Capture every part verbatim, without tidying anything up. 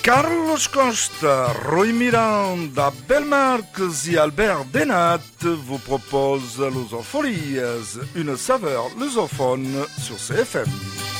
Carlos Costa, Rui Miranda, Bel Marques et Albert Denat vous proposent Lusofolias, une saveur lusophone sur C F M.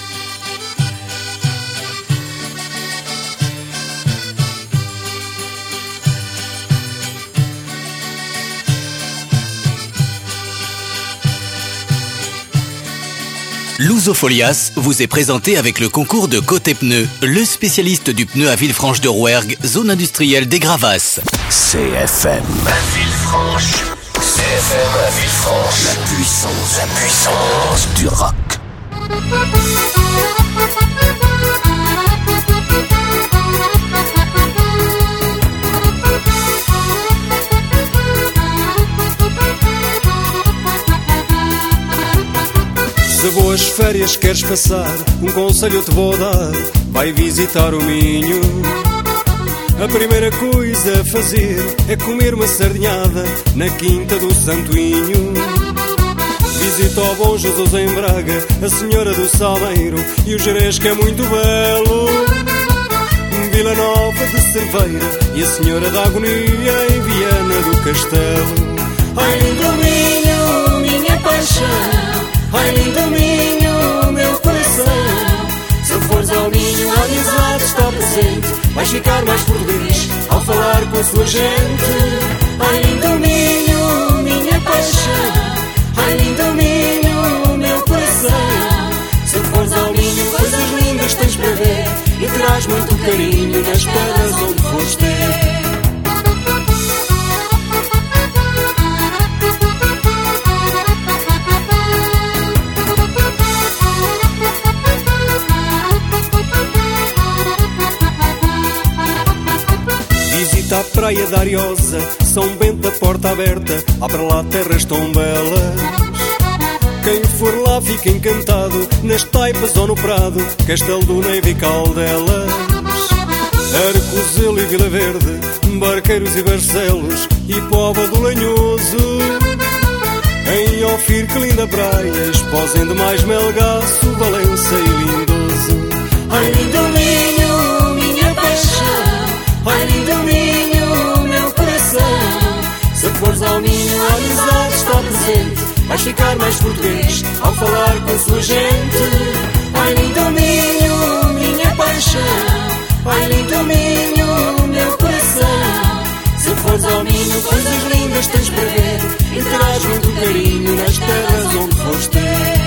Lusofolias vous est présenté avec le concours de Côté Pneus, le spécialiste du pneu à Villefranche-de-Rouergue, zone industrielle des Gravasses. C F M à Villefranche. C F M à Villefranche. La puissance, la puissance du rock. Se boas férias queres passar, um conselho eu te vou dar. Vai visitar o Minho. A primeira coisa a fazer é comer uma sardinhada na Quinta do Santoinho. Visita o Bom Jesus em Braga, a Senhora do Salmeiro e o Jerez que é muito belo. Vila Nova de Cerveira e a Senhora da Agonia em Viana do Castelo. Ai lindo Minho, minha paixão. Ai lindo Minho, meu coração. Se fores ao Minho, a amizade está presente. Vais ficar mais português ao falar com a sua gente. Ai lindo Minho, minha paixão. Ai lindo Minho, meu coração. Se fores ao Minho, coisas lindas tens para ver e terás muito carinho nas pedras onde fores ter. A praia da Ariosa, São Bento da Porta Aberta, há para lá terras tão belas. Quem for lá fica encantado, nas Taipas ou no Prado, Castelo do Neiva e Caldelas. Arcozelo e Vila Verde, Barqueiros e Barcelos, e Póvoa do Lanhoso. Em Ofir, que linda praia, Esposem de mais Melgaço, Valença e Lindoso. Ai lindo Minho, minha paixão. Ai lindo Minho, meu coração. Se fores ao Minho, a amizade está presente. Vais ficar mais português ao falar com a sua gente. Ai lindo Minho, minha paixão. Ai lindo Minho, meu coração. Se fores ao Minho, coisas lindas tens para ver e terás muito carinho nas terras onde fores ter.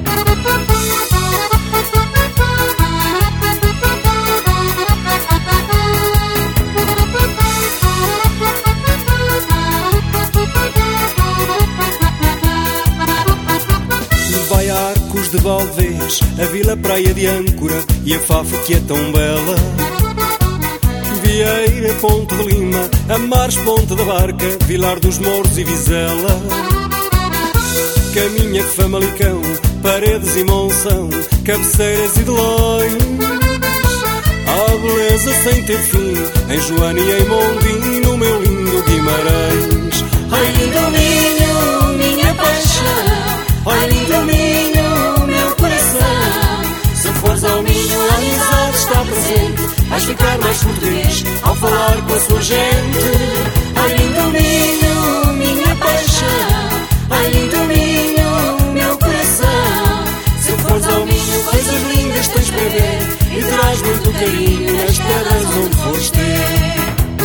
De Valdez, a Vila Praia de Âncora e a Fafo que é tão bela. Vieira, Ponte de Lima, Amares, Ponte da Barca, Vilar dos Mouros e Vizela. Caminha, Famalicão, Paredes e Monção, Cabeceiras e Delões. Há beleza sem ter fim em Joana e em Mondim, no meu lindo Guimarães. Ai lindo Minho, minha paixão. Ai lindo Minho, se fores ao Minho, a amizade está presente. Vais ficar mais português ao falar com a sua gente. Ai lindo Minho, minha paixão. Ai lindo Minho, meu coração. Se fores ao Minho, coisas lindas tens para ver e terás muito carinho nas terras onde fores ter.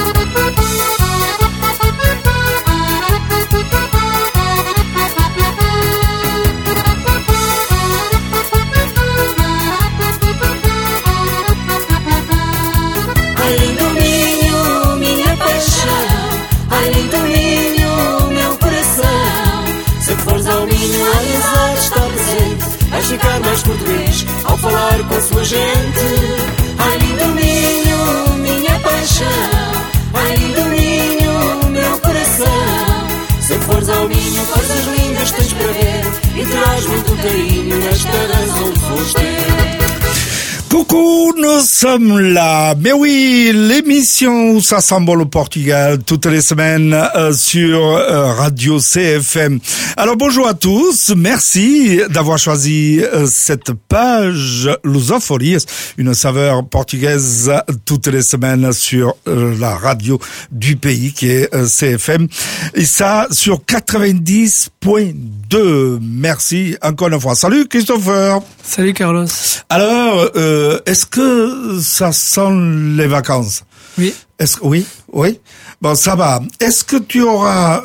Vais ficar mais português ao falar com a sua gente. Ai lindo Minho, minha paixão. Ai lindo Minho, meu coração. Se fores ao Minho, coisas lindas tens para ver e terás muito carinho nas terras onde fores ter. coucou, nous sommes là. Mais oui, l'émission où ça s'envole au Portugal toutes les semaines euh, sur euh, Radio C F M. Alors bonjour à tous, merci d'avoir choisi euh, cette page Lusofolie, une saveur portugaise toutes les semaines sur euh, la radio du pays qui est euh, C F M. Et ça sur quatre-vingt-dix point deux. Merci encore une fois. Salut Christopher. Salut Carlos. Alors, euh, est-ce que ça sent les vacances? Oui. Est-ce que oui, oui. Bon, ça va. Est-ce que tu auras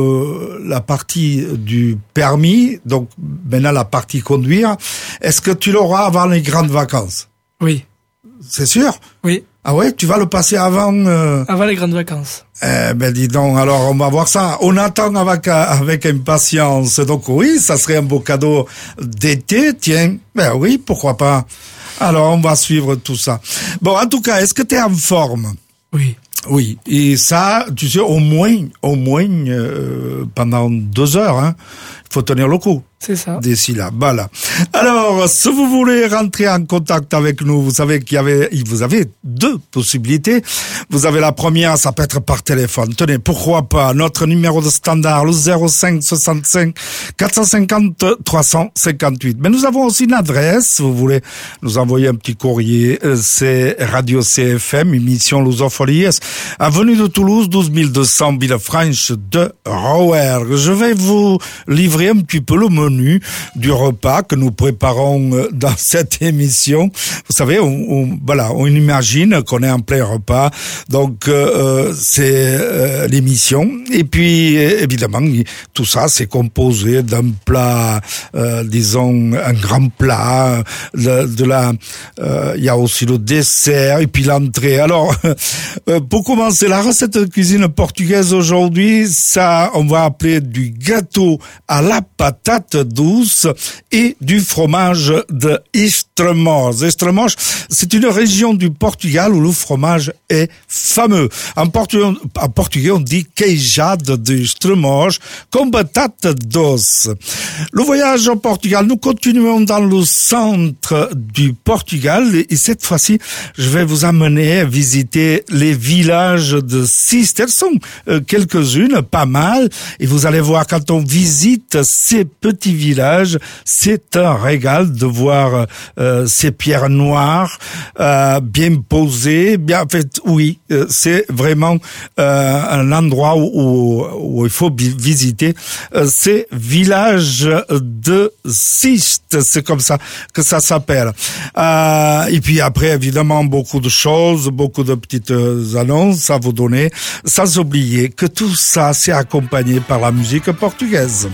le la partie du permis, donc maintenant la partie conduire, est-ce que tu l'auras avant les grandes vacances? Oui. C'est sûr? Oui. Ah ouais, tu vas le passer avant euh... Avant les grandes vacances. Eh ben dis donc, alors on va voir ça. On attend avec avec impatience. Donc oui, ça serait un beau cadeau d'été, tiens. Ben oui, pourquoi pas. Alors on va suivre tout ça. Bon, en tout cas, est-ce que tu es en forme? Oui. Oui, et ça, tu sais, au moins, au moins euh, pendant deux heures, hein. Il faut tenir le coup. C'est ça. D'ici là, voilà. Alors, si vous voulez rentrer en contact avec nous, vous savez qu'il y avait, vous avez deux possibilités. Vous avez la première, ça peut être par téléphone. Tenez, pourquoi pas, notre numéro de standard, le zéro cinq soixante-cinq quatre cent cinquante trois cent cinquante-huit. Mais nous avons aussi une adresse, si vous voulez nous envoyer un petit courrier, c'est Radio C F M, émission Lusofolie, avenue de Toulouse, douze mille deux cents, Villefranche de Rouergue. Je vais vous livrer un petit peu le menu du repas que nous préparons dans cette émission. Vous savez, on, on voilà, on imagine qu'on est en plein repas, donc euh, c'est euh, l'émission. Et puis évidemment, tout ça c'est composé d'un plat, euh, disons un grand plat, de, de la, il euh, y a aussi le dessert et puis l'entrée. Alors, euh, pour commencer, la recette de cuisine portugaise aujourd'hui, ça, on va appeler du gâteau à la patate douce et du fromage de Estremoz. Estremoz, c'est une région du Portugal où le fromage est fameux. En portugais, en portugais on dit queijada de Estremoz comme patate douce. Le voyage au Portugal, nous continuons dans le centre du Portugal et cette fois-ci, je vais vous amener à visiter les villages de Siste. Elles sont euh, quelques-unes, pas mal, et vous allez voir quand on visite ces petits villages, c'est un régal de voir euh, ces pierres noires euh, bien posées, bien en fait, oui, euh, c'est vraiment euh, un endroit où, où il faut visiter euh, ces villages de Siste, c'est comme ça que ça s'appelle. Euh, et puis après, évidemment, beaucoup de choses, beaucoup de petites annonces à vous donner, sans oublier que tout ça, c'est accompagné par la musique portugaise.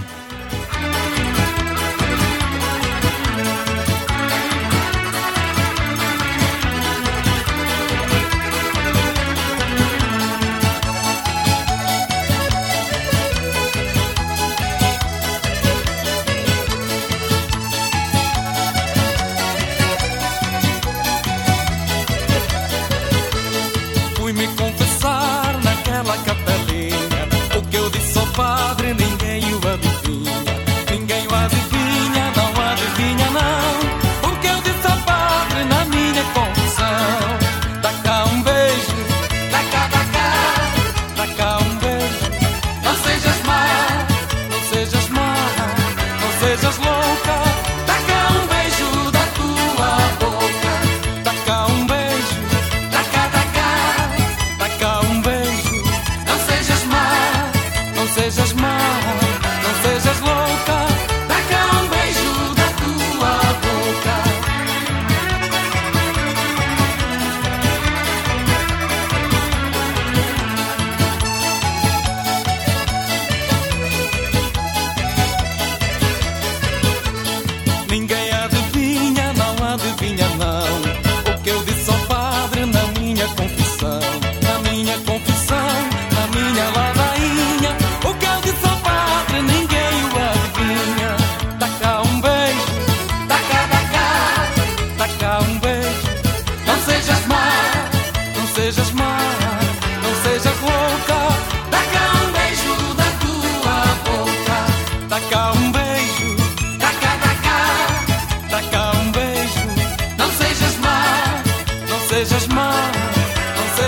Não sejas má,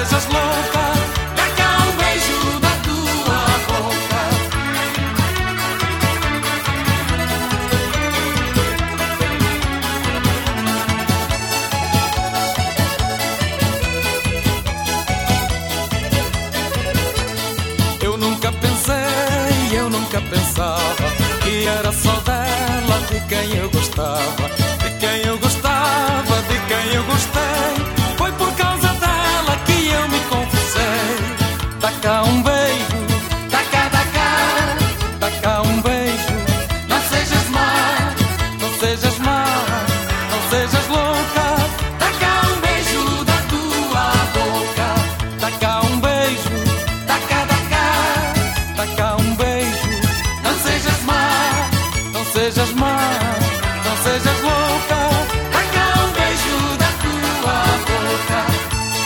sejas louca, dá cá um beijo da tua boca. Eu nunca pensei, eu nunca pensava que era só dela de quem eu gostava, de quem eu gostava, de quem eu gostei. Foi por causa dela que eu me confessei. Dá cá um beijo, dá cá, dá cá, dá cá um beijo. Não sejas má, não sejas má, não sejas louca. Dá cá um beijo da tua boca. Dá cá um beijo, dá cá, dá cá, dá cá um beijo. Não sejas má, não sejas má, não sejas louca. Dá cá um beijo da tua boca.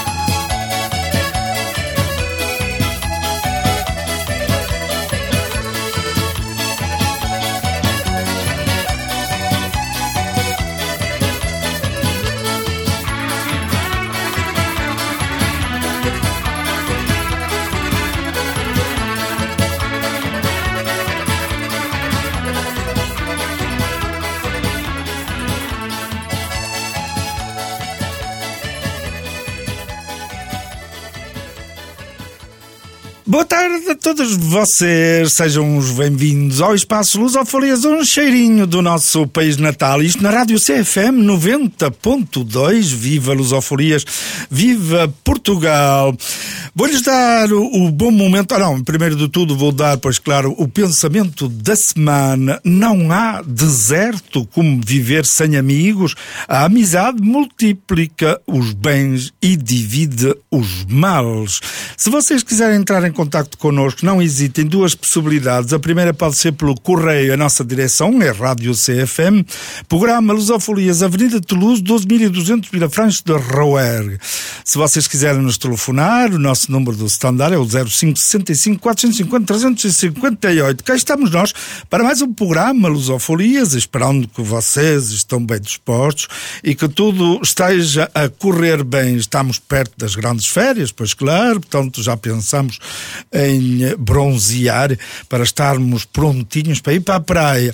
Boa tarde a todos vocês, sejam os bem-vindos ao Espaço Lusofolias, um cheirinho do nosso país natal, isto na Rádio C F M noventa ponto dois, viva Lusofolias, viva Portugal. Vou-lhes dar o, o bom momento, ah não, primeiro de tudo vou dar, pois claro, o pensamento da semana. Não há deserto como viver sem amigos, a amizade multiplica os bens e divide os males. Se vocês quiserem entrar em contacto connosco, não hesitem, duas possibilidades. A primeira pode ser pelo correio, a nossa direção é Rádio C F M, programa Lusofolias, Avenida de Toulouse, doze mil e duzentos Vilafranche de Rouergue. Se vocês quiserem nos telefonar, o nosso número do standard é o zero cinco sessenta e cinco, quatrocentos e cinquenta, trezentos e cinquenta e oito. Cá estamos nós para mais um programa Lusofolias, esperando que vocês estão bem dispostos e que tudo esteja a correr bem. Estamos perto das grandes férias, pois claro, portanto já pensamos em bronzear para estarmos prontinhos para ir para a praia.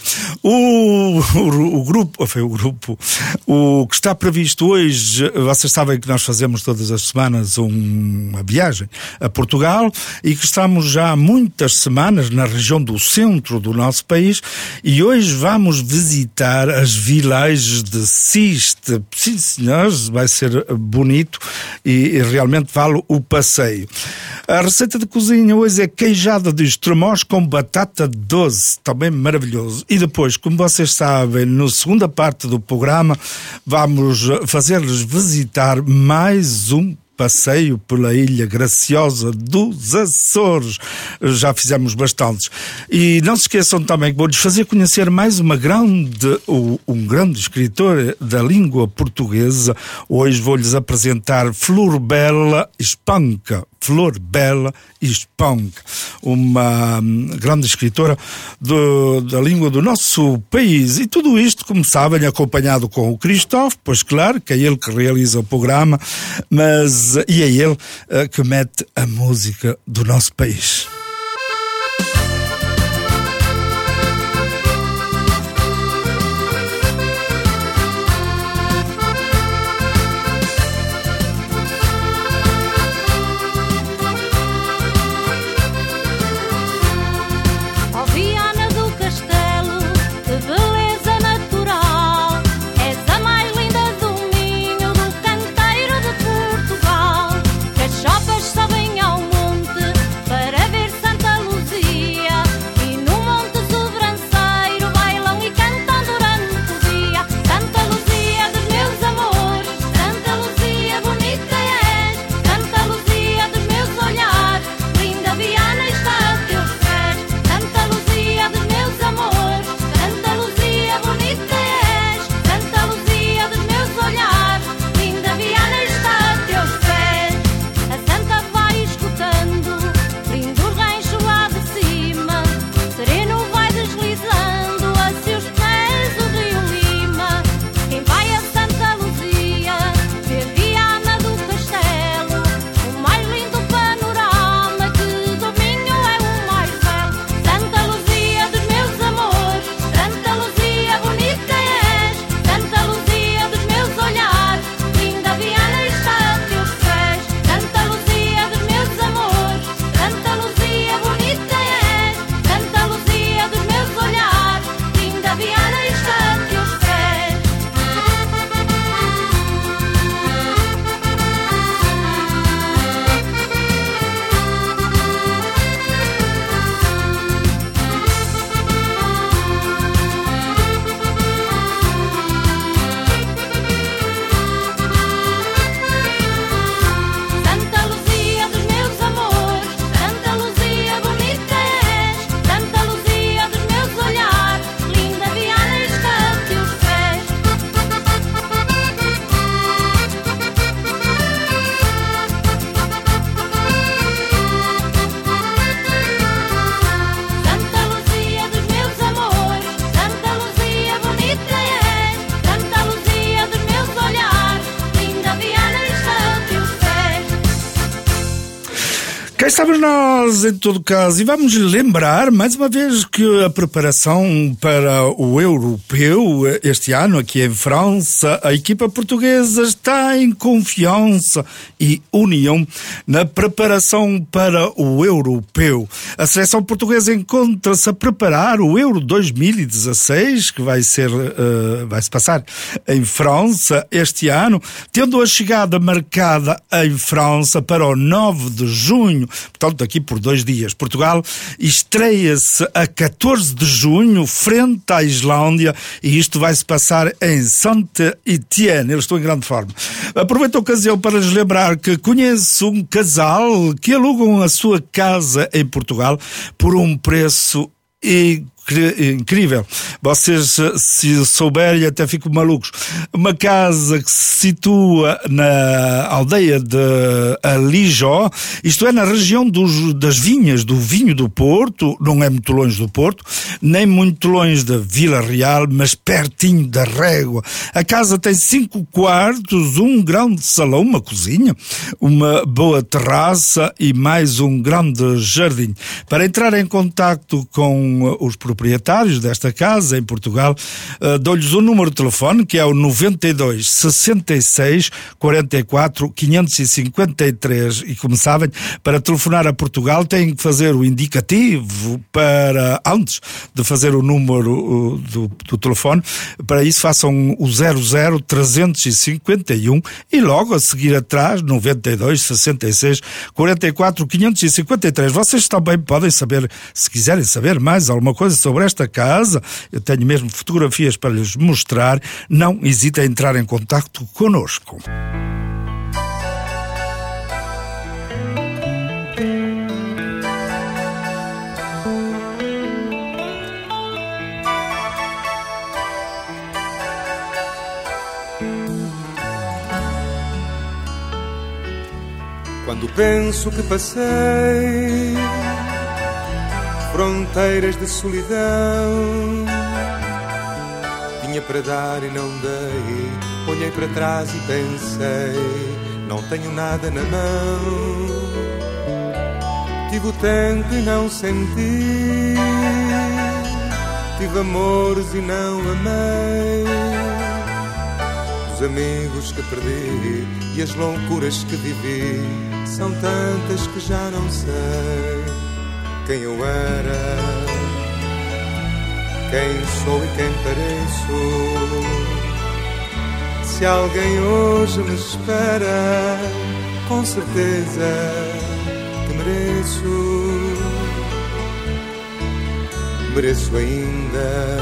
O, o, o grupo, foi o grupo, o que está previsto hoje, vocês sabem que nós fazemos todas as semanas uma viagem a Portugal e que estamos já há muitas semanas na região do centro do nosso país e hoje vamos visitar as vilagens de Siste. Sim, senhores, vai ser bonito e, e realmente vale o passeio. A receita de cozinha hoje é queijada de estremoz com batata doce, também maravilhoso. E depois, como vocês sabem, na segunda parte do programa, vamos fazer-lhes visitar mais um passeio pela ilha graciosa dos Açores. Já fizemos bastantes. E não se esqueçam também que vou-lhes fazer conhecer mais uma grande, um grande escritor da língua portuguesa. Hoje vou-lhes apresentar Flor Bela Espanca. Flor Bela Espanca, uma grande escritora do, da língua do nosso país. E tudo isto, como sabem, acompanhado com o Cristóvão, pois claro, que é ele que realiza o programa, mas e é ele uh, que mete a música do nosso país. Chopas sobem ao monte para ver Cá estamos nós, em todo caso, e vamos lembrar, mais uma vez, que a preparação para o Europeu este ano, aqui em França, a equipa portuguesa está em confiança e união na preparação para o Europeu. A seleção portuguesa encontra-se a preparar o Euro dois mil e dezasseis, que vai ser, uh, vai se passar em França este ano, tendo a chegada marcada em França para o nove de junho. Portanto, aqui por dois dias. Portugal estreia-se a catorze de junho frente à Islândia e isto vai se passar em Saint-Étienne. Eles estão em grande forma. Aproveito a ocasião para lhes lembrar que conheço um casal que alugam a sua casa em Portugal por um preço e incrível. Vocês, se souberem, até ficam malucos. Uma casa que se situa na aldeia de Alijó, isto é, na região dos, das vinhas, do vinho do Porto, não é muito longe do Porto, nem muito longe da Vila Real, mas pertinho da Régua. A casa tem cinco quartos, um grande salão, uma cozinha, uma boa terraça e mais um grande jardim. Para entrar em contacto com os proprietários desta casa em Portugal, uh, dou-lhes o número de telefone, que é o noventa e dois, sessenta e seis, quarenta e quatro, quinhentos e cinquenta e três, e como sabem, para telefonar a Portugal têm que fazer o indicativo para, antes de fazer o número uh, do, do telefone, para isso façam o zero zero trezentos e cinquenta e um e logo a seguir atrás, noventa e dois, sessenta e seis, quarenta e quatro, quinhentos e cinquenta e três. Vocês também podem saber, se quiserem saber mais alguma coisa sobre esta casa, eu tenho mesmo fotografias para lhes mostrar, não hesitem em entrar em contacto connosco. Quando penso que passei fronteiras de solidão, tinha para dar e não dei. Olhei para trás e pensei, não tenho nada na mão. Tive o tempo e não senti, tive amores e não amei. Os amigos que perdi e as loucuras que vivi são tantas que já não sei quem eu era, quem sou e quem pareço. Se alguém hoje me espera, com certeza que mereço. Mereço ainda,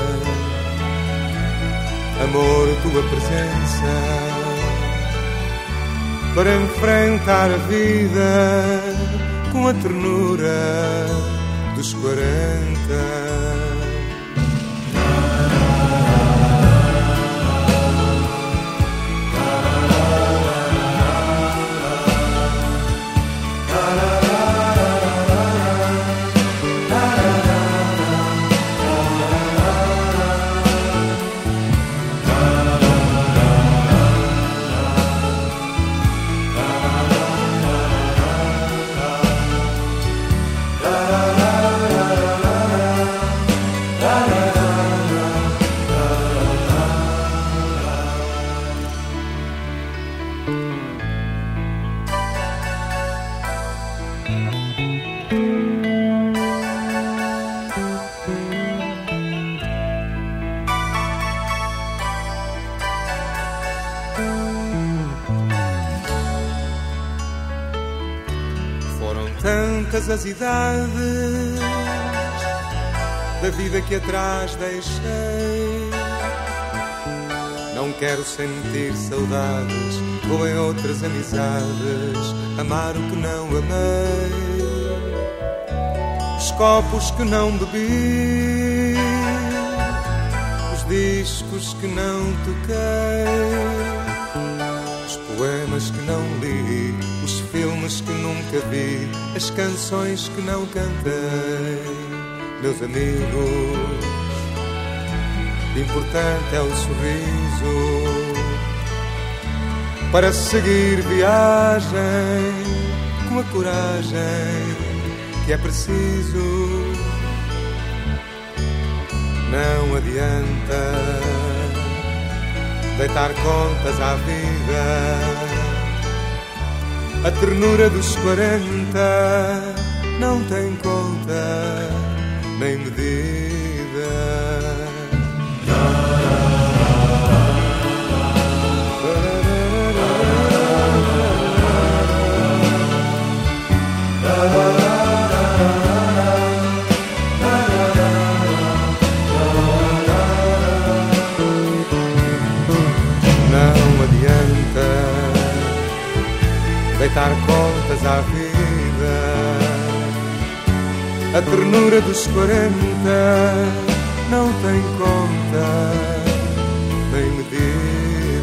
amor, tua presença, para enfrentar a vida com a ternura dos quarenta. Tantas as idades da vida que atrás deixei. Não quero sentir saudades, vou em outras amizades amar o que não amei. Os copos que não bebi, os discos que não toquei, os poemas que não li, os filmes que nunca vi, as canções que não cantei. Meus amigos, importante é o sorriso para seguir viagem com a coragem que é preciso. Não adianta deitar contas à vida. A ternura dos quarenta não tem conta nem medida. Não adianta deitar contas à vida. A ternura dos quarenta não tem conta nem medida.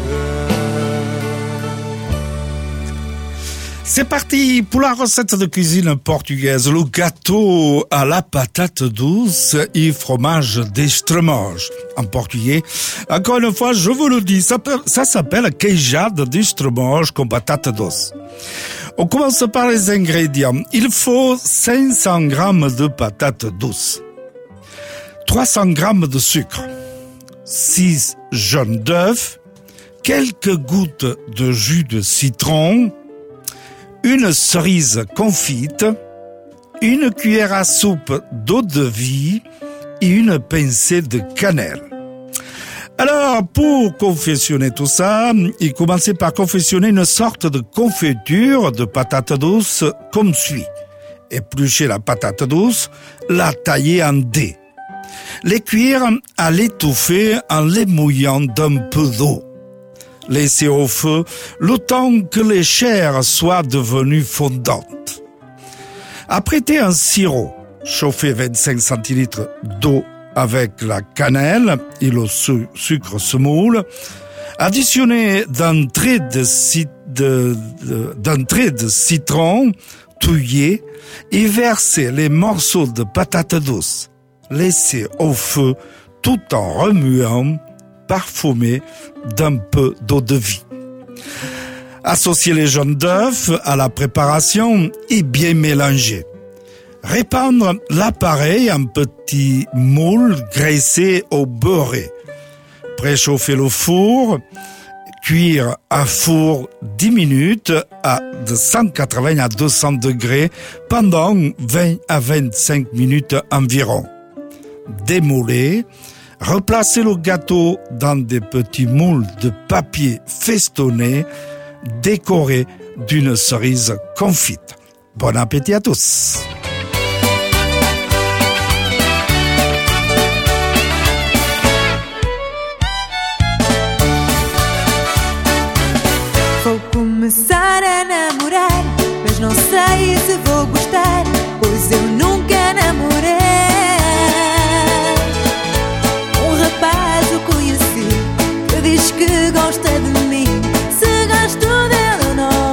C'est parti pour la recette de cuisine portugaise, le gâteau à la patate douce et fromage d'estremoge. En portugais, encore une fois, je vous le dis, ça, ça s'appelle queijada d'estremoge com patate douce. On commence par les ingrédients. Il faut cinq cents grammes de patates douces, trois cents grammes de sucre, six jaunes d'œufs, quelques gouttes de jus de citron, une cerise confite, une cuillère à soupe d'eau de vie et une pincée de cannelle. Alors, pour confectionner tout ça, il commençait par confectionner une sorte de confiture de patates douces comme suit. Éplucher la patate douce, la tailler en dés. Les cuire à l'étouffer en les mouillant d'un peu d'eau. Laisser au feu le temps que les chairs soient devenues fondantes. Apprêter un sirop, chauffer vingt-cinq centilitres d'eau avec la cannelle et le su- sucre semoule, additionner d'un trait de, ci- de, de, d'un trait de citron touillé et verser les morceaux de patates douces. Laisser au feu tout en remuant, parfumé d'un peu d'eau de vie. Associer les jaunes d'œufs à la préparation et bien mélanger. Répandre l'appareil en petits moules graissés au beurré. Préchauffer le four, cuire à four dix minutes à de cent quatre-vingts à deux cents degrés pendant vingt à vingt-cinq minutes environ. Démouler, replacer le gâteau dans des petits moules de papier festonnés, décorés d'une cerise confite. Bon appétit à tous! Vou começar a namorar, mas não sei se vou gostar, pois eu nunca namorei. Um rapaz eu conheci que diz que gosta de mim. Se gosto dele eu não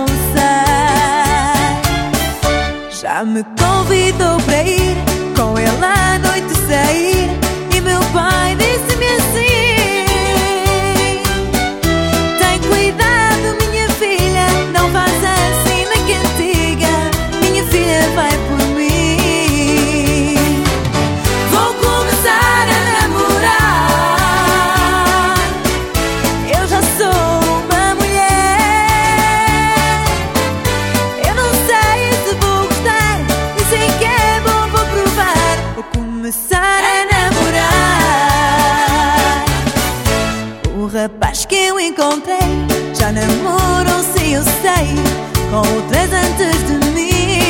sei. Já me convidou para ir com ele à noite sair, e meu pai disse-me assim: vai por mim. Vou começar a namorar. Eu já sou uma mulher. Eu não sei se vou gostar, e sei que é bom, vou provar. Vou começar a namorar. O rapaz que eu encontrei já namorou-se, eu sei, com outras antes de mim.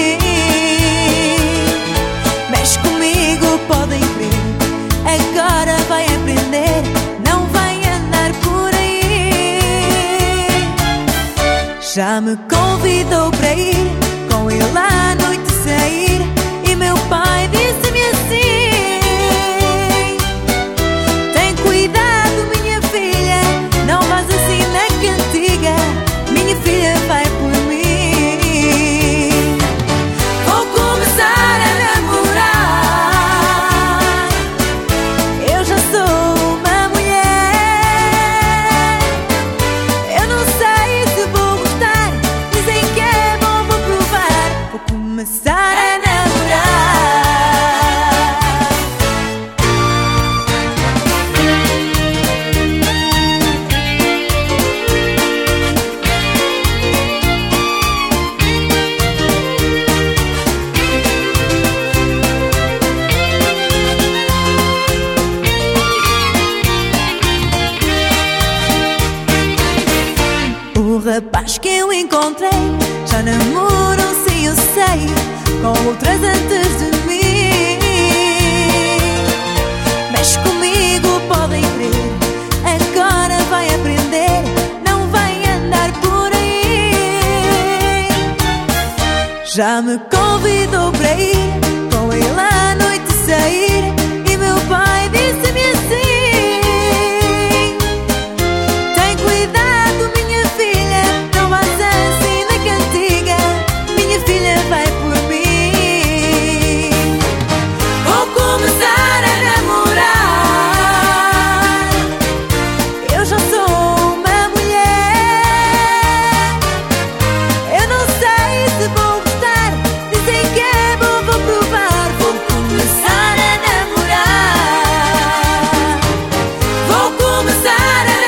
Comigo podem crer, agora vai aprender, não vai andar por aí. Já me convidou para ir com ele à noite sair, e meu pai disse-me assim: tem cuidado, minha filha, não vás assim na cantiga, minha filha vai por mim. Vou começar a outras antes de mim. Mexe comigo, podem crer, agora vai aprender, não vai andar por aí. Já me convidou para ir com ele à noite sair, e meu pai disse-me assim: tem cuidado, minha filha, não vás assim na cantiga, minha filha vai por mim. Vou começar a namorar, eu já sou uma mulher, eu não sei se vou gostar, dizem que é bom, vou provar. Vou começar a namorar, vou começar a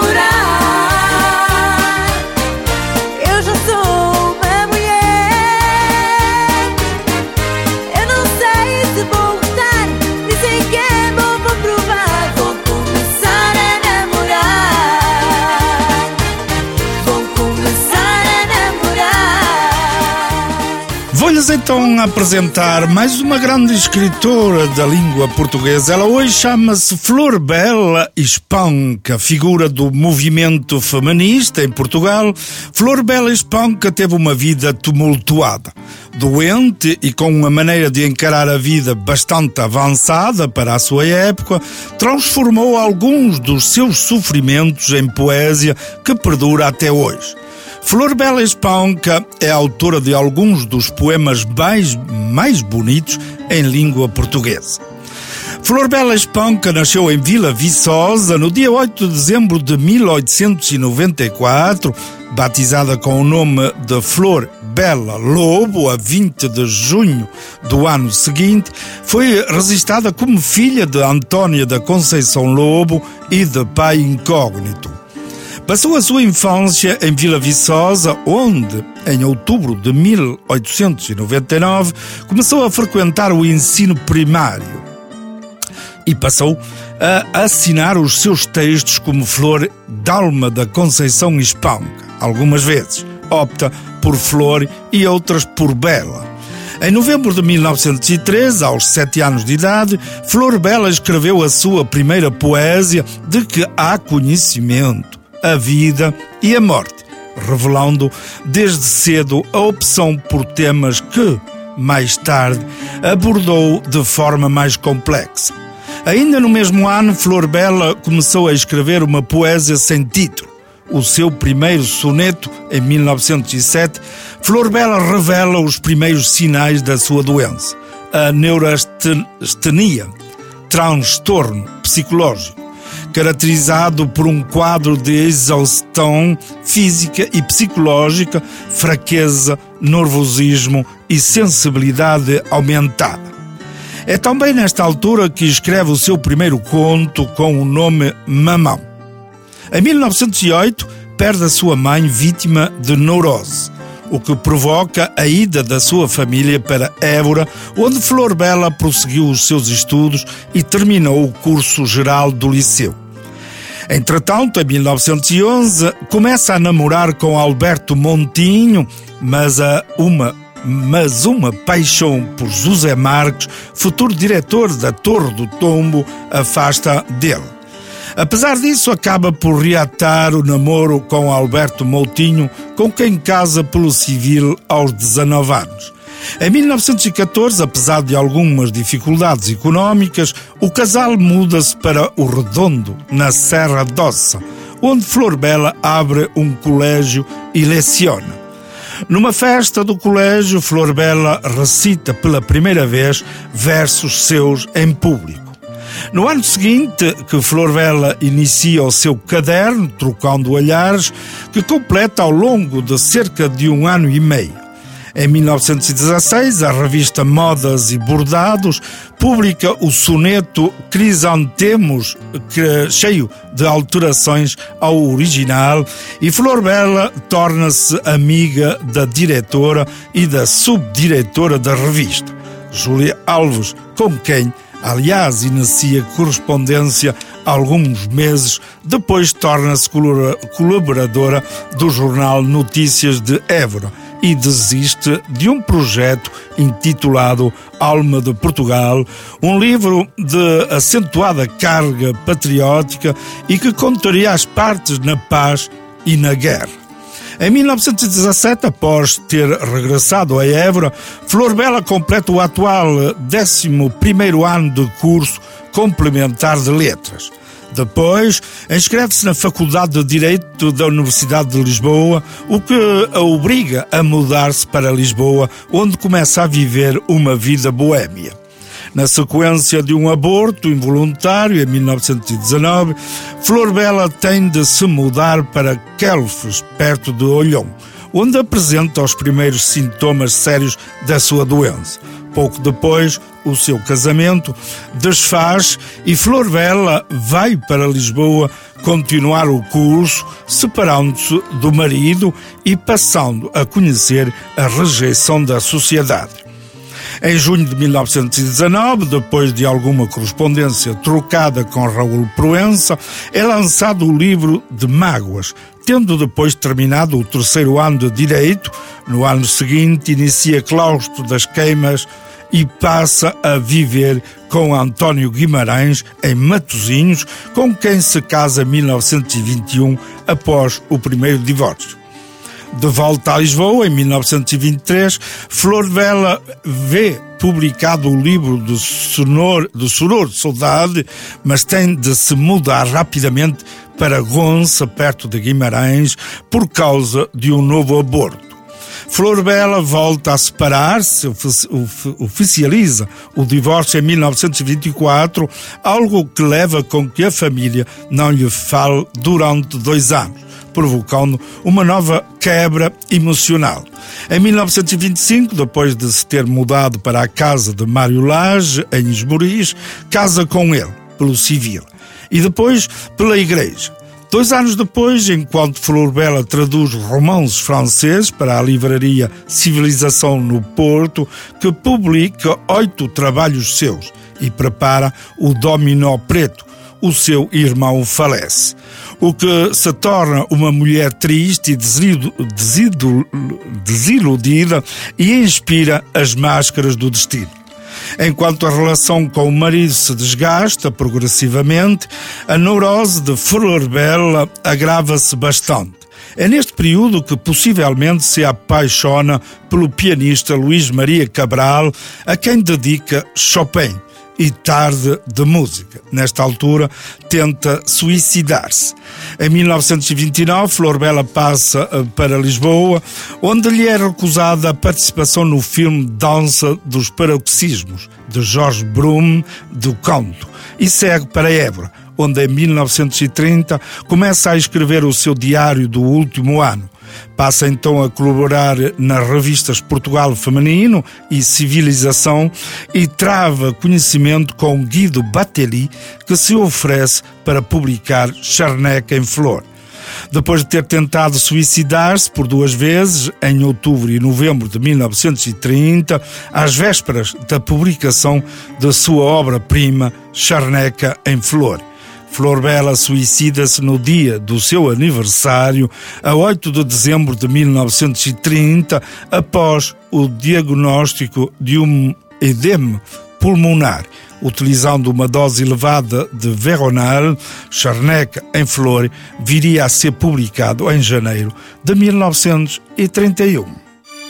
namorar, eu já sou uma mulher, eu não sei se vou gostar, dizem que é bom, vou provar. Vou começar a namorar, vou começar a namorar. Vou-lhes então apresentar mais uma grande escritora da língua portuguesa. Ela hoje chama-se Florbela Espanca, figura do movimento feminista em Portugal. Florbela Espanca teve uma vida tumultuada. Doente e com uma maneira de encarar a vida bastante avançada para a sua época, transformou alguns dos seus sofrimentos em poesia que perdura até hoje. Florbela Espanca é autora de alguns dos poemas mais, mais bonitos em língua portuguesa. Florbela Espanca nasceu em Vila Viçosa no dia oito de dezembro de mil oitocentos e noventa e quatro, batizada com o nome de Flor Bela Lobo a vinte de junho do ano seguinte. Foi registada como filha de Antônia da Conceição Lobo e de pai incógnito. Passou a sua infância em Vila Viçosa, onde, em outubro de mil oitocentos e noventa e nove, começou a frequentar o ensino primário e passou a assinar os seus textos como Flor Dalma da Conceição Espanca. Algumas vezes opta por Flor e outras por Bela. Em novembro de mil novecentos e treze, aos sete anos de idade, Florbela escreveu a sua primeira poesia de que há conhecimento, a vida e a morte, revelando desde cedo a opção por temas que, mais tarde, abordou de forma mais complexa. Ainda no mesmo ano, Florbela começou a escrever uma poesia sem título. O seu primeiro soneto, em mil novecentos e sete, Florbela revela os primeiros sinais da sua doença, a neurastenia, transtorno psicológico, caracterizado por um quadro de exaustão física e psicológica, fraqueza, nervosismo e sensibilidade aumentada. É também nesta altura que escreve o seu primeiro conto com o nome Mamão. Em mil novecentos e oito, perde a sua mãe vítima de neurose, o que provoca a ida da sua família para Évora, onde Florbela prosseguiu os seus estudos e terminou o curso geral do liceu. Entretanto, em mil novecentos e onze, começa a namorar com Alberto Montinho, mas, a uma, mas uma paixão por José Marques, futuro diretor da Torre do Tombo, afasta dele. Apesar disso, acaba por reatar o namoro com Alberto Moutinho, com quem casa pelo civil aos dezanove anos. Em mil novecentos e catorze, apesar de algumas dificuldades económicas, o casal muda-se para o Redondo, na Serra d'Ossa, onde Florbela abre um colégio e leciona. Numa festa do colégio, Florbela recita pela primeira vez versos seus em público. No ano seguinte, que Florbela inicia o seu caderno, Trocando Olhares, que completa ao longo de cerca de um ano e meio. Em mil novecentos e dezasseis, a revista Modas e Bordados publica o soneto Crisantemos, que, cheio de alterações ao original, e Florbela torna-se amiga da diretora e da subdiretora da revista, Júlia Alves, com quem, aliás, inicia correspondência alguns meses, depois torna-se colaboradora do jornal Notícias de Évora e desiste de um projeto intitulado Alma de Portugal, um livro de acentuada carga patriótica e que contaria as partes na paz e na guerra. Em mil novecentos e dezassete, após ter regressado a Évora, Flor Bela completa o atual décimo primeiro ano de curso complementar de letras. Depois, inscreve-se na Faculdade de Direito da Universidade de Lisboa, o que a obriga a mudar-se para Lisboa, onde começa a viver uma vida boémia. Na sequência de um aborto involuntário, em mil novecentos e dezanove, Flor Bela tem de se mudar para Quelfes, perto de Olhão, onde apresenta os primeiros sintomas sérios da sua doença. Pouco depois, o seu casamento desfaz e Flor Bela vai para Lisboa continuar o curso, separando-se do marido e passando a conhecer a rejeição da sociedade. Em junho de mil novecentos e dezanove, depois de alguma correspondência trocada com Raul Proença, é lançado o livro de Mágoas. Tendo depois terminado o terceiro ano de Direito, no ano seguinte inicia Claustro das Queimas e passa a viver com António Guimarães em Matosinhos, com quem se casa em mil novecentos e vinte e um, após o primeiro divórcio. De volta a Lisboa, em mil novecentos e vinte e três, Flor Bela vê publicado o livro do Sonor, do Soror de Saudade, mas tem de se mudar rapidamente para Gonça, perto de Guimarães, por causa de um novo aborto. Flor Bela volta a separar-se, oficializa o divórcio em mil novecentos e vinte e quatro, algo que leva com que a família não lhe fale durante dois anos, provocando uma nova quebra emocional. Em mil novecentos e vinte e cinco, depois de se ter mudado para a casa de Mário Lage, em Esmoriz, casa com ele, pelo civil, e depois pela igreja. Dois anos depois, enquanto Flor Bela traduz romances franceses para a livraria Civilização no Porto, que publica oito trabalhos seus e prepara o Dominó Preto, o seu irmão falece. O que se torna uma mulher triste e desiludida e inspira as máscaras do destino. Enquanto a relação com o marido se desgasta progressivamente, a neurose de Flor Bela agrava-se bastante. É neste período que possivelmente se apaixona pelo pianista Luís Maria Cabral, a quem dedica Chopin e Tarde de Música. Nesta altura, tenta suicidar-se. Em mil novecentos e vinte e nove, Flor Bela passa para Lisboa, onde lhe é recusada a participação no filme Dança dos Paroxismos, de Jorge Brum, do Canto, e segue para Évora, onde em mil novecentos e trinta começa a escrever o seu diário do último ano. Passa então a colaborar nas revistas Portugal Feminino e Civilização e trava conhecimento com Guido Batelli, que se oferece para publicar Charneca em Flor. Depois de ter tentado suicidar-se por duas vezes, em outubro e novembro de mil novecentos e trinta, às vésperas da publicação da sua obra-prima Charneca em Flor. Flor Bela suicida-se no dia do seu aniversário, a oito de dezembro de mil novecentos e trinta, após o diagnóstico de um edema pulmonar. Utilizando uma dose elevada de Veronal, Charneca em Flor viria a ser publicado em janeiro de mil novecentos e trinta e um.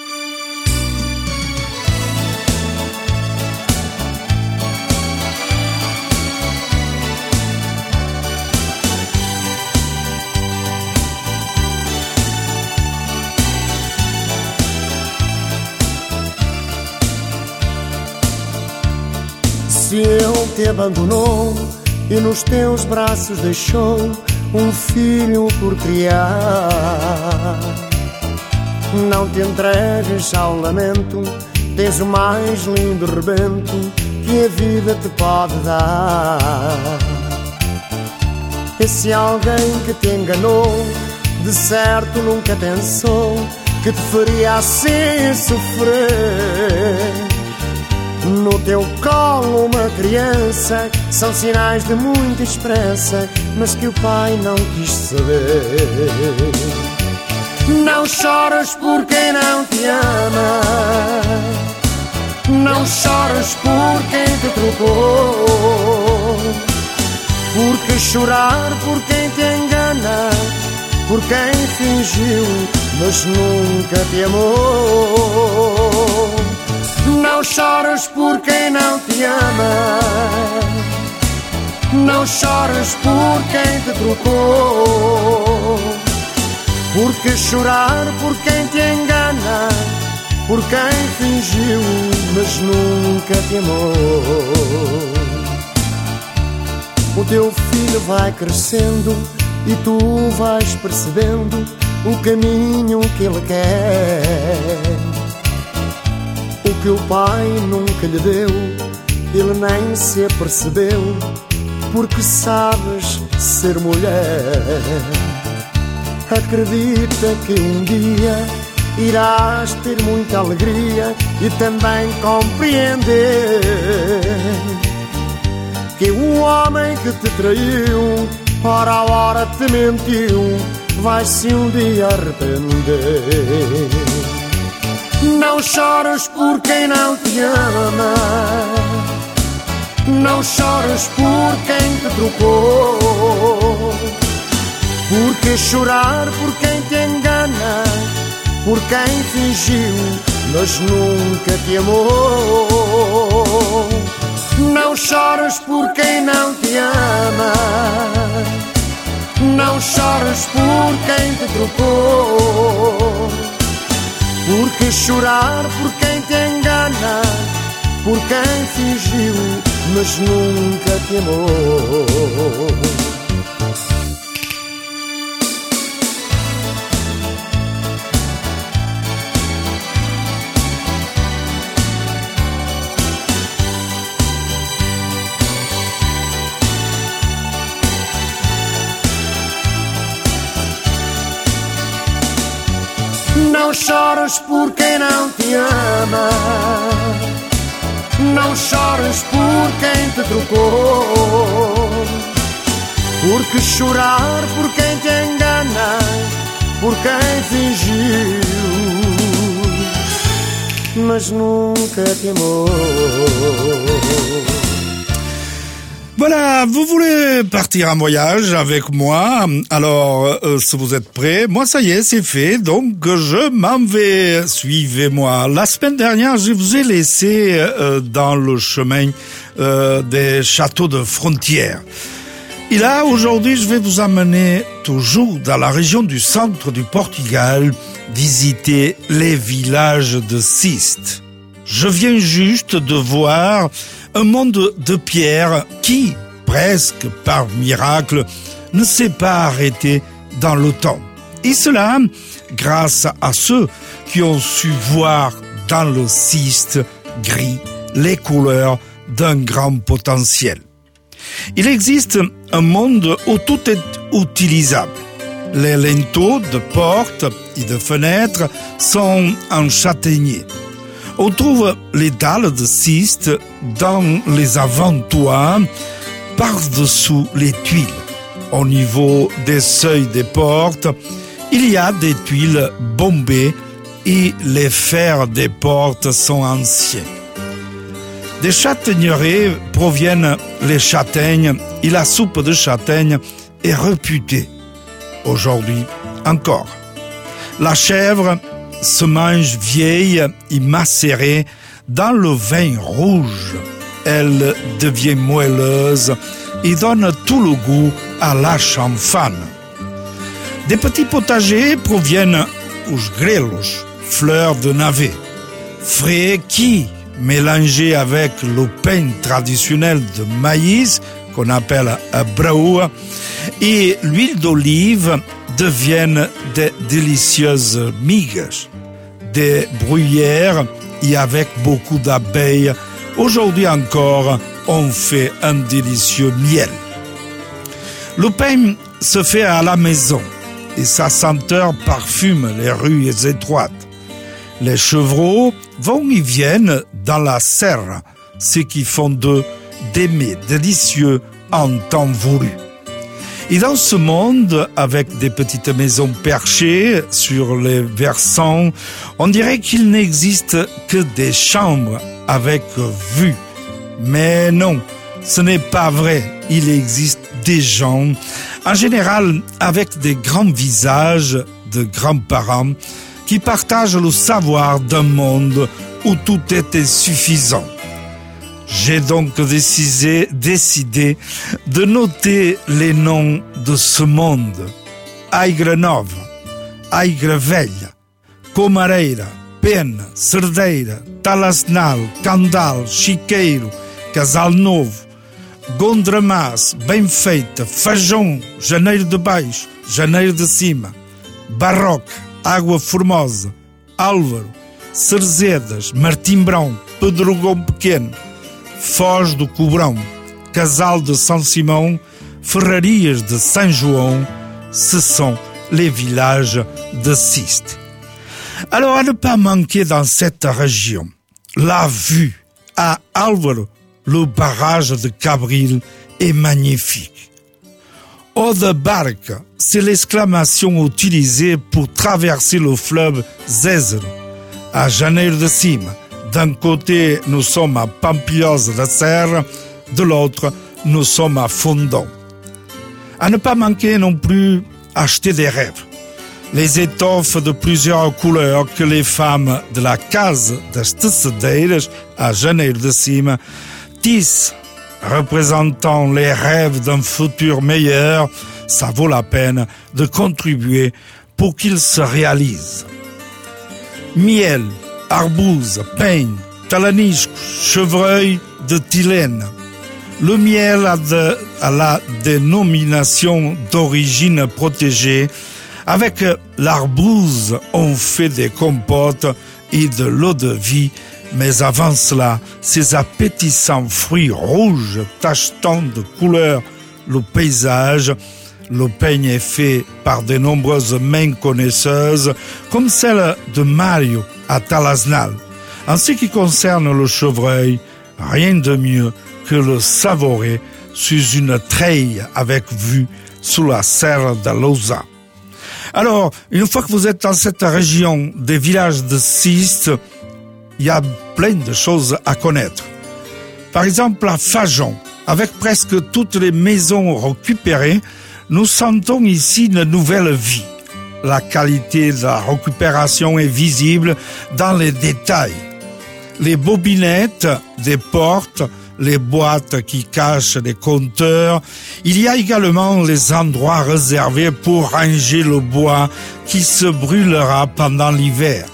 Se ele te abandonou e nos teus braços deixou um filho por criar, não te entregues ao lamento, tens o mais lindo rebento que a vida te pode dar. Esse alguém que te enganou, de certo nunca pensou que te faria assim sofrer. No teu colo uma criança, são sinais de muita esperança, mas que o pai não quis saber. Não choras por quem não te ama, não choras por quem te trocou, porque chorar por quem te engana, por quem fingiu, mas nunca te amou. Não choras por quem não te ama, não choras por quem te trocou, porque chorar por quem te engana, por quem fingiu, mas nunca te amou. O teu filho vai crescendo e tu vais percebendo o caminho que ele quer. O que o pai nunca lhe deu, ele nem se apercebeu, porque sabes ser mulher. Acredita que um dia irás ter muita alegria e também compreender que o homem que te traiu, ora a hora te mentiu, vai-se um dia arrepender. Não choras por quem não te ama, não choras por quem te trocou, porque chorar por quem te engana, por quem fingiu, mas nunca te amou. Não choras por quem não te ama, não choras por quem te trocou, porque chorar por quem te engana, por quem fingiu, mas nunca te amou. Não choras por quem não te ama, não choras por quem te trocou, porque chorar por quem te engana, por quem fingiu, mas nunca te amou. Voilà, vous voulez partir en voyage avec moi, alors euh, si vous êtes prêts, moi ça y est, c'est fait, donc je m'en vais, suivez-moi. La semaine dernière, je vous ai laissé euh, dans le chemin euh, des châteaux de frontières. Et là, aujourd'hui, je vais vous amener toujours dans la région du centre du Portugal, visiter les villages de Siste. Je viens juste de voir un monde de pierre qui, presque par miracle, ne s'est pas arrêté dans le temps. Et cela grâce à ceux qui ont su voir dans le Siste gris les couleurs d'un grand potentiel. Il existe un monde où tout est utilisable. Les linteaux de portes et de fenêtres sont en châtaignier. On trouve les dalles de Siste dans les avant-toits, par-dessous les tuiles. Au niveau des seuils des portes, il y a des tuiles bombées et les fers des portes sont anciens. Des châtaigneraies proviennent les châtaignes et la soupe de châtaigne est réputée. Aujourd'hui encore. La chèvre se mange vieille et macérée dans le vin rouge. Elle devient moelleuse et donne tout le goût à la champagne. Des petits potagers proviennent os grelos, fleurs de navet, frais qui, mélangés avec le pain traditionnel de maïs, qu'on appelle brau, et l'huile d'olive, deviennent de délicieuses migas, des bruyères et avec beaucoup d'abeilles. Aujourd'hui encore, on fait un délicieux miel. Le pain se fait à la maison et sa senteur parfume les rues étroites. Les chevreaux vont et viennent dans la serre, ce qui font d'eux des mets délicieux en temps voulu. Et dans ce monde, avec des petites maisons perchées sur les versants, on dirait qu'il n'existe que des chambres avec vue. Mais non, ce n'est pas vrai. Il existe des gens, en général avec des grands visages de grands-parents, qui partagent le savoir d'un monde où tout était suffisant. J'ai donc décidé, décidé de noter les noms de ce monde. Aigre Nova, Aigre Velha, Comareira, Pena, Cerdeira, Talasnal, Candal, Chiqueiro, Casal Novo, Gondramás, Bem-Feita, Fajão, Janeiro de Baixo, Janeiro de Cima, Barroca, Água Formosa, Álvaro, Cerzedas, Martimbrão, Pedrogão Pequeno, Foz do Cobrão, Casal de São Simão, Ferrarias de São João, ce sont les villages de Siste. Alors, à ne pas manquer dans cette région, la vue à Álvaro, le barrage de Cabril est magnifique. Eau de barque, c'est l'exclamation utilisée pour traverser le fleuve Zézero. À Janeiro de Cima, d'un côté, nous sommes à Pampilhosa da Serra, de l'autre, nous sommes à Fundão. À ne pas manquer non plus, acheter des rêves. Les étoffes de plusieurs couleurs que les femmes de la Casa das Tecedeiras, à Janeiro de Cima, tissent, représentant les rêves d'un futur meilleur, ça vaut la peine de contribuer pour qu'ils se réalisent. Miel, arbouze, peigne, talanisco, chevreuil de Tilène. Le miel a, de, a la dénomination d'origine protégée. Avec l'arbouze, on fait des compotes et de l'eau de vie. Mais avant cela, ces appétissants fruits rouges tachetant de couleur le paysage, le peigne est fait par de nombreuses mains connaisseuses, comme celle de Mario à Talasnal. En ce qui concerne le chevreuil, rien de mieux que le savourer sous une treille avec vue sous la serre de Lousa. Alors, une fois que vous êtes dans cette région des villages de Siste, il y a plein de choses à connaître. Par exemple, à Fajão, avec presque toutes les maisons récupérées, nous sentons ici une nouvelle vie. La qualité de la récupération est visible dans les détails. Les bobinettes des portes, les boîtes qui cachent les compteurs. Il y a également les endroits réservés pour ranger le bois qui se brûlera pendant l'hiver.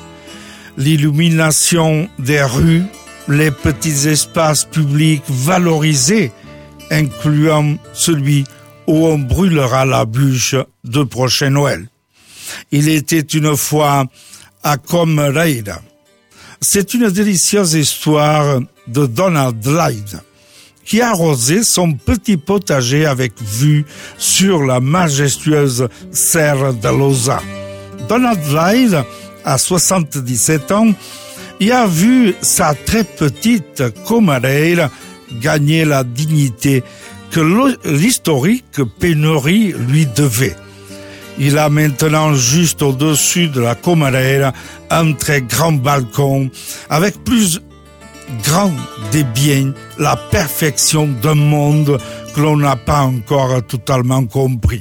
L'illumination des rues, les petits espaces publics valorisés, incluant celui où on brûlera la bûche de prochain Noël. Il était une fois à Comareira. C'est une délicieuse histoire de Donald Lyde, qui a arrosé son petit potager avec vue sur la majestueuse serre de Lousa. Donald Lyde, à soixante-dix-sept ans, y a vu sa très petite Comareira gagner la dignité que l'historique pénurie lui devait. Il a maintenant juste au-dessus de la Comareira un très grand balcon avec plus grand des biens, la perfection d'un monde que l'on n'a pas encore totalement compris.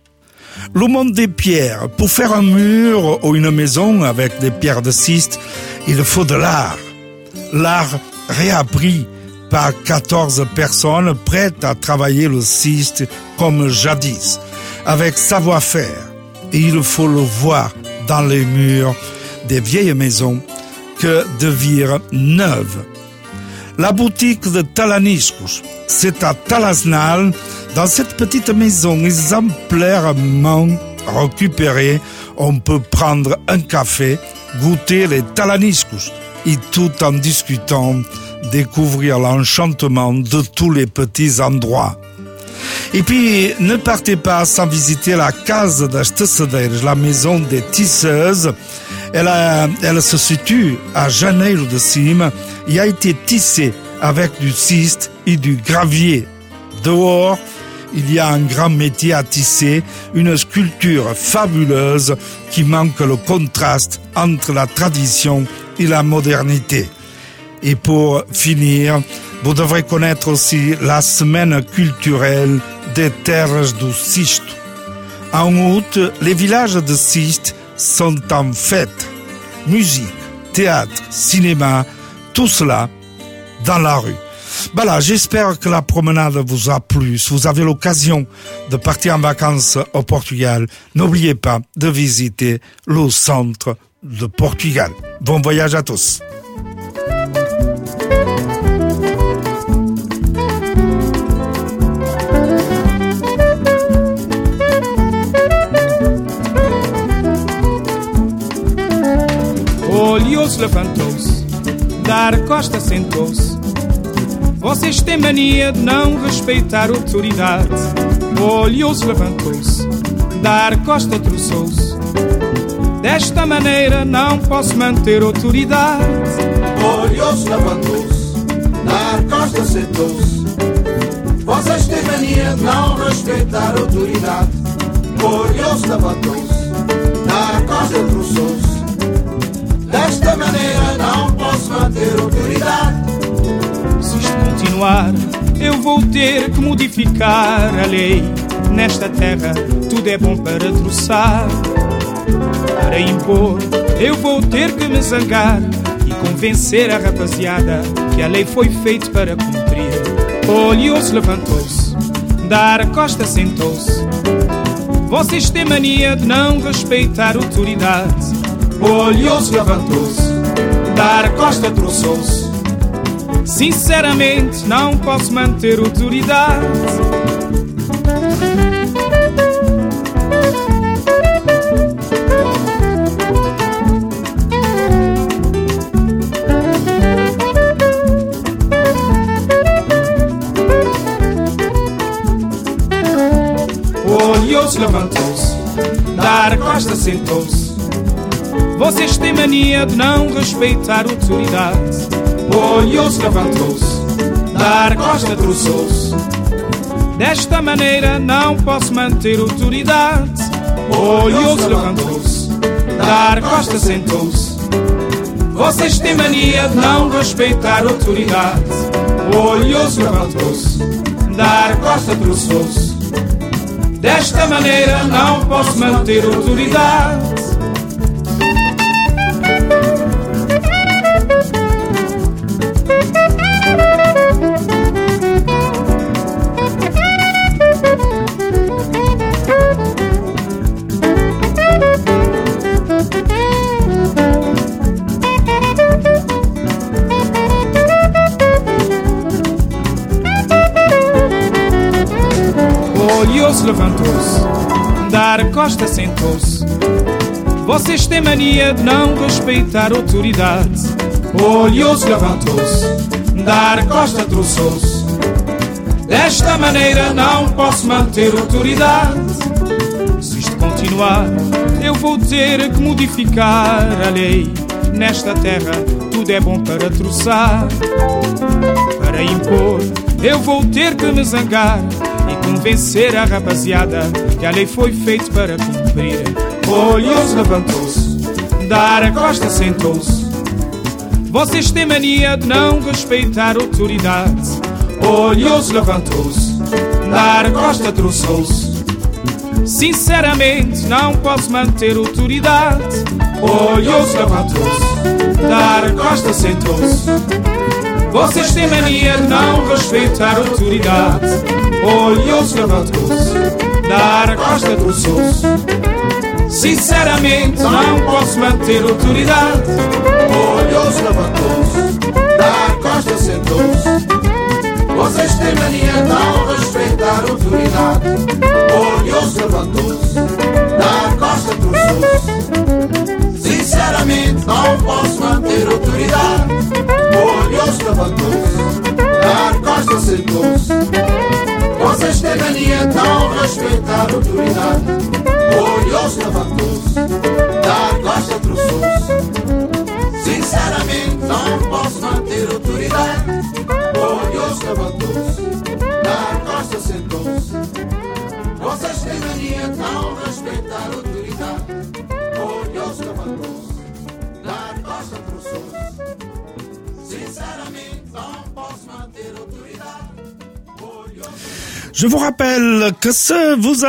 Le monde des pierres. Pour faire un mur ou une maison avec des pierres de Siste, il faut de l'art. L'art réappris par quatorze personnes prêtes à travailler le Siste comme jadis, avec savoir-faire. Et il faut le voir dans les murs des vieilles maisons que de vire neuves. La boutique de Talaniscos, c'est à Talasnal. Dans cette petite maison exemplairement récupérée, on peut prendre un café, goûter les Talaniscos et tout en discutant, découvrir l'enchantement de tous les petits endroits. Et puis, ne partez pas sans visiter la Casa das Tecedeiras, la maison des tisseuses. Elle, a, elle se situe à Janeiro de Cima et a été tissée avec du ciste et du gravier. Dehors, il y a un grand métier à tisser, une sculpture fabuleuse qui manque le contraste entre la tradition et la modernité. Et pour finir, vous devrez connaître aussi la semaine culturelle des terres du Sisto. En août, les villages de Sisto sont en fête. Musique, théâtre, cinéma, tout cela dans la rue. Voilà, j'espère que la promenade vous a plu. Si vous avez l'occasion de partir en vacances au Portugal, n'oubliez pas de visiter le centre de Portugal. Bon voyage à tous. Olhou-se, levantou-se, dar costa sentou-se. Vocês têm mania de não respeitar a autoridade. Olhou-se, levantou-se, dar costa troçou-se. Desta maneira não posso manter a autoridade. Olhou-se, levantou-se, dar costa sentou-se. Vocês têm mania de não respeitar a autoridade. Olhou-se, levantou-se, dar costa troçou-se. Desta maneira não posso manter a autoridade. Se isto continuar, eu vou ter que modificar a lei. Nesta terra tudo é bom para troçar. Para impor, eu vou ter que me zangar e convencer a rapaziada que a lei foi feita para cumprir. Olhou-se, levantou-se, dar costa sentou-se. Vocês têm mania de não respeitar a autoridade. Olhou-se, levantou-se, dar costa troçou-se. Sinceramente não posso manter autoridade. Olhou-se, levantou-se, dar costa sentou-se. Vocês têm mania de não respeitar a autoridade. Olhou-se, levantou-se, dar costa troçou-se. Desta maneira não posso manter a autoridade. Olhou-se, levantou-se, dar costa sentou-se. Vocês têm mania de não respeitar a autoridade. Olhou-se, levantou-se, dar costa troçou-se. Desta maneira não posso manter a autoridade. Olhou-se, levantou-se, dar costa sentou-se. Vocês têm mania de não respeitar a autoridade. Olhou-se, levantou-se, dar costa troçou-se. Desta maneira não posso manter a autoridade. Se isto continuar, eu vou ter que modificar a lei. Nesta terra tudo é bom para troçar. Para impor, eu vou ter que me zangar e convencer a rapaziada que a lei foi feita para cumprir. Olhou-se, levantou-se, dar a costa sentou-se. Vocês têm mania de não respeitar a autoridade. Olhou-se, levantou-se, dar a costa troçou-se. Sinceramente não posso manter a autoridade. Olhou-se, levantou-se, dar a costa sentou-se. Vocês têm mania de não respeitar a autoridade. Olhou-se, levantou-se, dar a costa troçou-se. Sinceramente não posso manter a autoridade. Olhou-se, levantou-se, dar a costa sentou-se. Vocês têm mania de não respeitar a autoridade. Olhou-se, levantou-se, dar a costa troçou-se. Sinceramente não posso manter a autoridade. Olhou-se, levantou-se, dar a costa sentou-se. Vocês têm mania de não respeitar a autoridade. Olhou-se, levantou-se, dar a costa troçou-se. Sinceramente não posso manter a autoridade. Olhou-se, levantou-se, dar a costa sentou-se. Je vous rappelle que si vous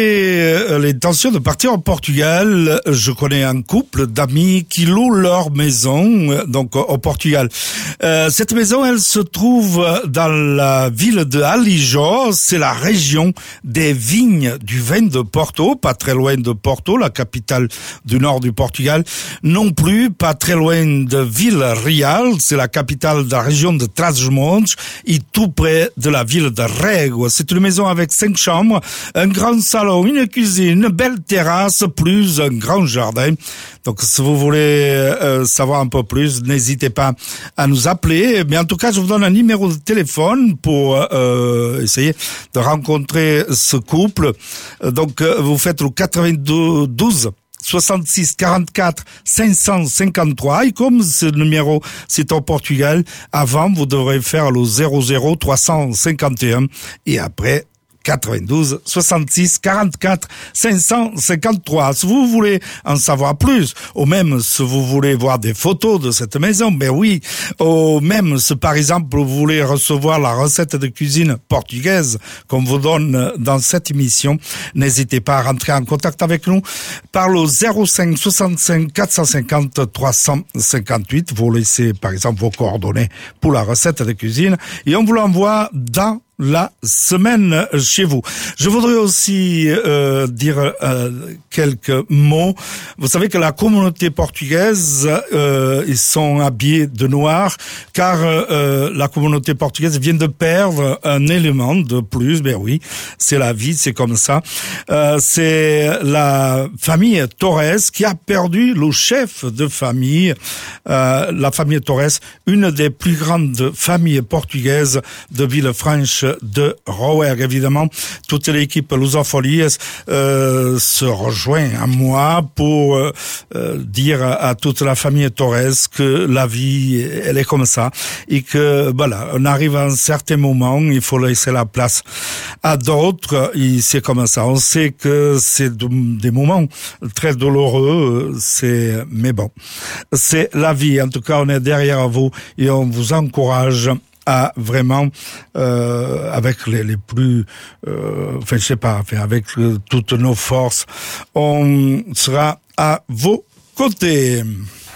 avez l'intention de partir au Portugal, je connais un couple d'amis qui louent leur maison donc au Portugal. Euh, cette maison, elle se trouve dans la ville de Alijó, c'est la région des vignes du vin de Porto, pas très loin de Porto, la capitale du nord du Portugal, non plus pas très loin de Vila Real, c'est la capitale de la région de Trás-os-Montes, et tout près de la ville de Régua. C'est une maison avec cinq chambres, un grand salon, une cuisine, une belle terrasse, plus un grand jardin. Donc, si vous voulez euh, savoir un peu plus, n'hésitez pas à nous appeler. Mais en tout cas, je vous donne un numéro de téléphone pour euh, essayer de rencontrer ce couple. Donc, vous faites le quatre-vingt-douze soixante-six quarante-quatre cinq cent cinquante-trois, et comme ce numéro c'est au Portugal, avant vous devrez faire le zéro zéro trois cent cinquante et un et après quatre-vingt-douze soixante-six quarante-quatre cinq cent cinquante-trois. Si vous voulez en savoir plus, ou même si vous voulez voir des photos de cette maison, ben oui, ou même si par exemple vous voulez recevoir la recette de cuisine portugaise qu'on vous donne dans cette émission, n'hésitez pas à rentrer en contact avec nous par le zéro cinq soixante-cinq quatre cent cinquante trois cent cinquante-huit. Vous laissez par exemple vos coordonnées pour la recette de cuisine et on vous l'envoie dans la semaine chez vous. Je voudrais aussi euh, dire euh, quelques mots. Vous savez que la communauté portugaise, euh, ils sont habillés de noir, car euh, la communauté portugaise vient de perdre un élément de plus. Ben oui, c'est la vie, c'est comme ça. Euh, c'est la famille Torres qui a perdu le chef de famille. Euh, la famille Torres, une des plus grandes familles portugaises de Villefranche de Rouergue. Évidemment, toute l'équipe Lusofolies euh, se rejoint à moi pour euh, dire à toute la famille Torres que la vie, elle est comme ça et que voilà, on arrive à un certain moment, il faut laisser la place à d'autres et c'est comme ça. On sait que c'est des moments très douloureux, c'est mais bon, c'est la vie. En tout cas, on est derrière vous et on vous encourage à vraiment euh, avec les, les plus euh, enfin je sais pas enfin, avec euh, toutes nos forces on sera à vos côtés.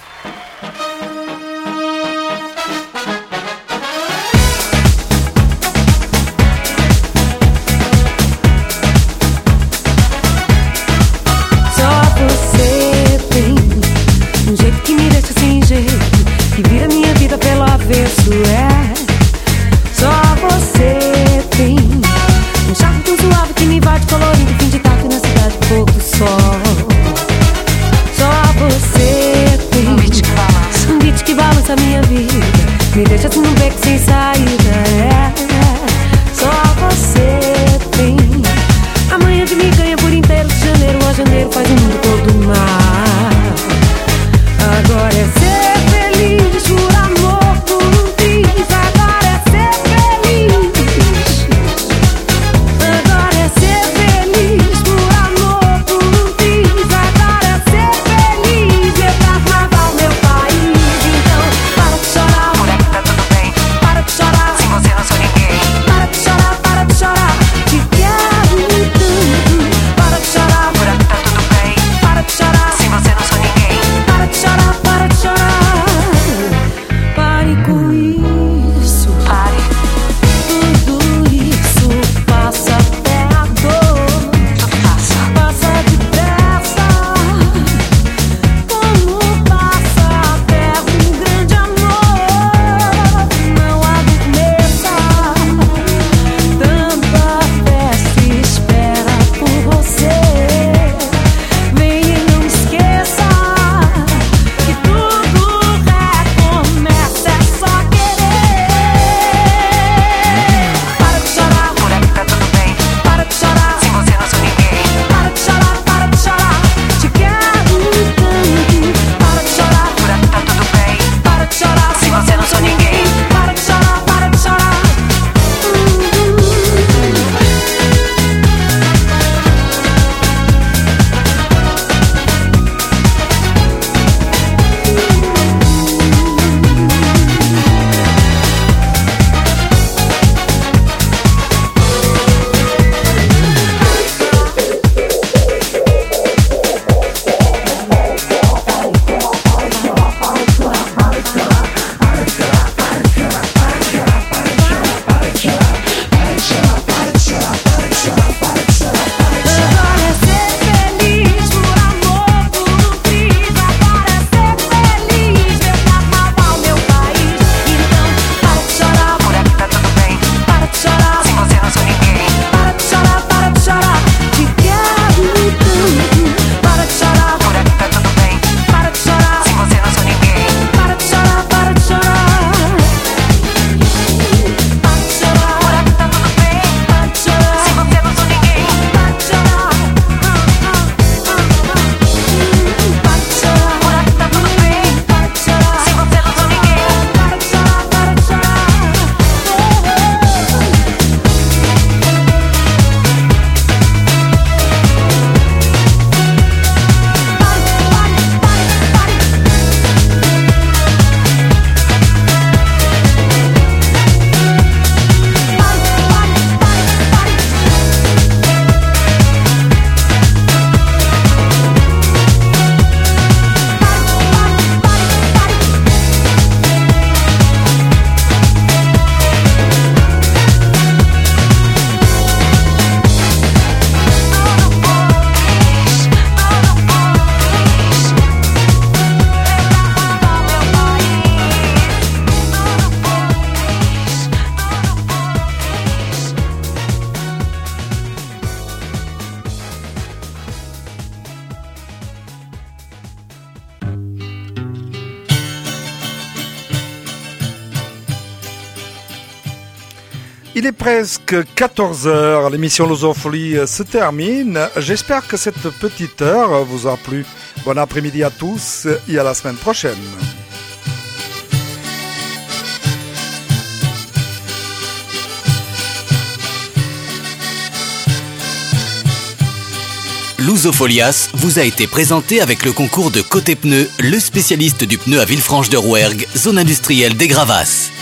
Só você tem um jeito que me deixa sem jeito, que vira minha vida pelo avesso, é. Só você tem um charme tão suave que me invade colorido, fim de tarde na cidade, pouco sol. Só você tem um beat que balança, um beat que balança a minha vida, me deixa assim num beco sem saída, é. Só você tem a manha de me ganha por inteiro, de janeiro a janeiro faz o mundo todo mar. Agora é ser feliz por amor, por um triz. Agora é ser feliz. Agora é ser feliz por amor, por um triz. Agora é ser feliz. Meu carnaval, meu país. Então para de chorar, por aqui tá tudo bem. Para de chorar, sem você não sou ninguém. Para de chorar, para de chorar, te quero tanto. Para de chorar, por aqui tá tudo bem. Il est presque quatorze heures, l'émission Lusofolie se termine. J'espère que cette petite heure vous a plu. Bon après-midi à tous et à la semaine prochaine. Lusofolias vous a été présenté avec le concours de Côté Pneu, le spécialiste du pneu à Villefranche de Rouergue, zone industrielle des Gravasses.